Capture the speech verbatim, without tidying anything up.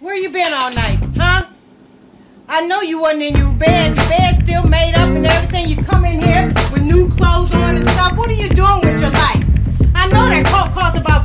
Where you been all night, huh? I know you wasn't in your bed. Your bed's still made up and everything. You come in here with new clothes on and stuff. What are you doing with your life? I know that coat costs about